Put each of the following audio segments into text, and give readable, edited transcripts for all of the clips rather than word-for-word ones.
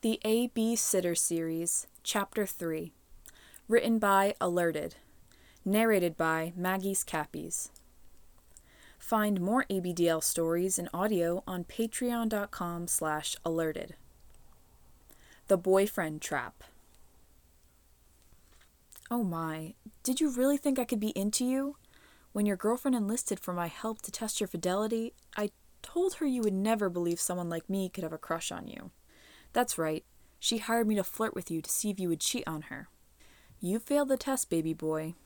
The A.B. Sitter Series, Chapter 3. Written by Alerted. Narrated by Maggie's Cappies. Find more ABDL stories and audio on patreon.com/alerted. The Boyfriend Trap. Oh my, did you really think I could be into you? When your girlfriend enlisted for my help to test your fidelity, I told her you would never believe someone like me could have a crush on you. That's right, she hired me to flirt with you to see if you would cheat on her. You failed the test, baby boy.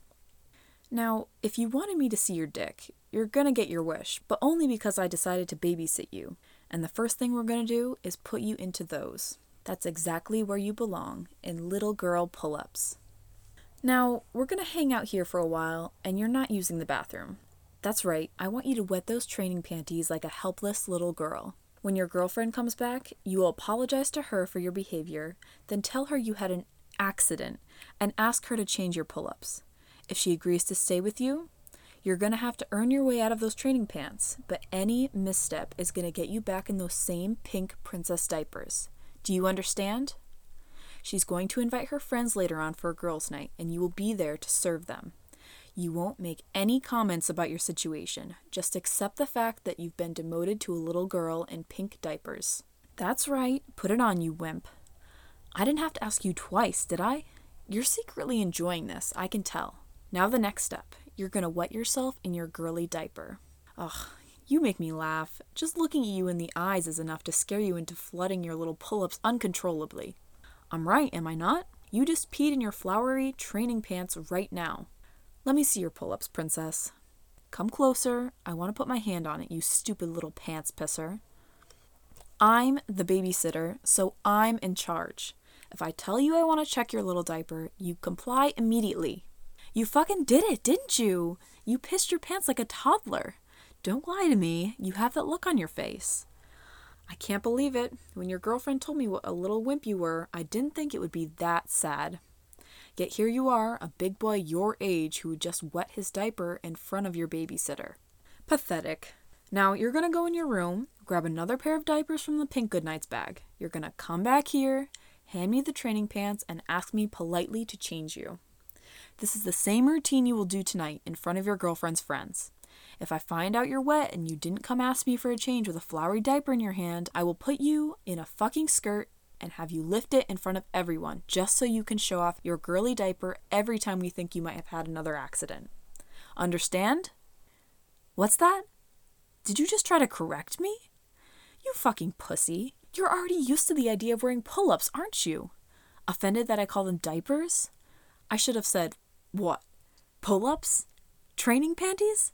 Now, if you wanted me to see your dick, you're gonna get your wish, but only because I decided to babysit you. And the first thing we're gonna do is put you into those. That's exactly where you belong, in little girl pull-ups. Now, we're gonna hang out here for a while, and you're not using the bathroom. That's right, I want you to wet those training panties like a helpless little girl. When your girlfriend comes back, you will apologize to her for your behavior, then tell her you had an accident, and ask her to change your pull-ups. If she agrees to stay with you, you're gonna have to earn your way out of those training pants, but any misstep is gonna get you back in those same pink princess diapers. Do you understand? She's going to invite her friends later on for a girls' night, and you will be there to serve them. You won't make any comments about your situation. Just accept the fact that you've been demoted to a little girl in pink diapers. That's right, put it on, you wimp. I didn't have to ask you twice, did I? You're secretly enjoying this, I can tell. Now the next step. You're gonna wet yourself in your girly diaper. Ugh, you make me laugh. Just looking at you in the eyes is enough to scare you into flooding your little pull-ups uncontrollably. I'm right, am I not? You just peed in your flowery training pants right now. Let me see your pull-ups, princess. Come closer. I want to put my hand on it, you stupid little pants pisser. I'm the babysitter, so I'm in charge. If I tell you I want to check your little diaper, you comply immediately. You fucking did it, didn't you? You pissed your pants like a toddler. Don't lie to me. You have that look on your face. I can't believe it. When your girlfriend told me what a little wimp you were, I didn't think it would be that sad. Yet here you are, a big boy your age who would just wet his diaper in front of your babysitter. Pathetic. Now you're gonna go in your room, grab another pair of diapers from the Pink Goodnights bag. You're gonna come back here, hand me the training pants, and ask me politely to change you. This is the same routine you will do tonight in front of your girlfriend's friends. If I find out you're wet and you didn't come ask me for a change with a flowery diaper in your hand, I will put you in a fucking skirt and have you lift it in front of everyone, just so you can show off your girly diaper every time we think you might have had another accident. Understand? What's that? Did you just try to correct me? You fucking pussy. You're already used to the idea of wearing pull-ups, aren't you? Offended that I call them diapers? I should have said, what? Pull-ups? Training panties?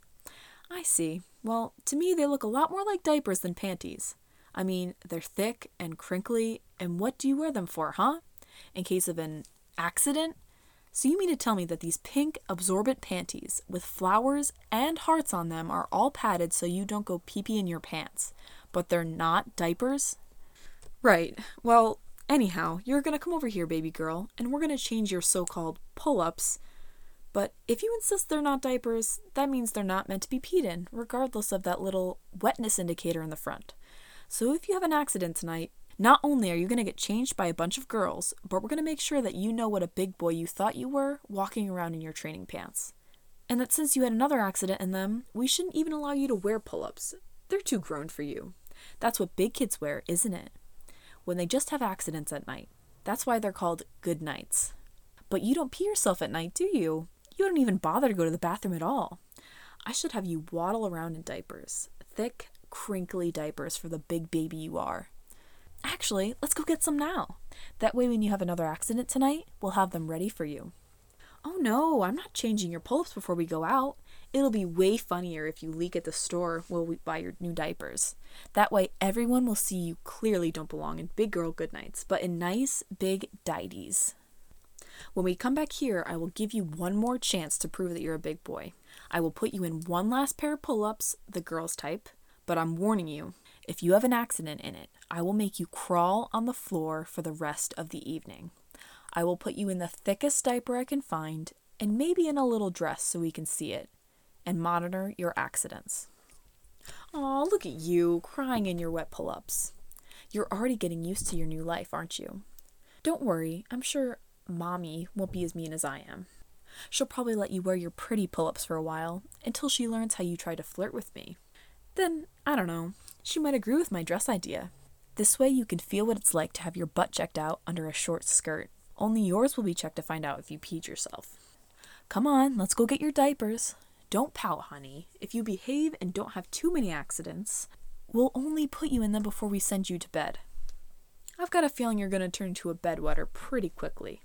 I see. Well, to me they look a lot more like diapers than panties. I mean, they're thick and crinkly, and what do you wear them for, huh? In case of an accident? So you mean to tell me that these pink absorbent panties with flowers and hearts on them are all padded so you don't go pee-pee in your pants, but they're not diapers? Right. Well, anyhow, you're gonna come over here, baby girl, and we're gonna change your so-called pull-ups. But if you insist they're not diapers, that means they're not meant to be peed in, regardless of that little wetness indicator in the front. So if you have an accident tonight, not only are you going to get changed by a bunch of girls, but we're going to make sure that you know what a big boy you thought you were walking around in your training pants. And that since you had another accident in them, we shouldn't even allow you to wear pull-ups. They're too grown for you. That's what big kids wear, isn't it? When they just have accidents at night. That's why they're called good nights. But you don't pee yourself at night, do you? You don't even bother to go to the bathroom at all. I should have you waddle around in diapers. Thick, crinkly diapers for the big baby you are. Actually, let's go get some now. That way when you have another accident tonight, we'll have them ready for you. Oh no, I'm not changing your pull-ups before we go out. It'll be way funnier if you leak at the store while we buy your new diapers. That way everyone will see you clearly don't belong in big girl goodnights, but in nice big dighties. When we come back here, I will give you one more chance to prove that you're a big boy. I will put you in one last pair of pull-ups, the girls type, but I'm warning you, if you have an accident in it, I will make you crawl on the floor for the rest of the evening. I will put you in the thickest diaper I can find, and maybe in a little dress so we can see it, and monitor your accidents. Aw, look at you, crying in your wet pull-ups. You're already getting used to your new life, aren't you? Don't worry, I'm sure Mommy won't be as mean as I am. She'll probably let you wear your pretty pull-ups for a while, until she learns how you try to flirt with me. Then, I don't know, she might agree with my dress idea. This way you can feel what it's like to have your butt checked out under a short skirt. Only yours will be checked to find out if you peed yourself. Come on, let's go get your diapers. Don't pout, honey. If you behave and don't have too many accidents, we'll only put you in them before we send you to bed. I've got a feeling you're going to turn into a bedwetter pretty quickly.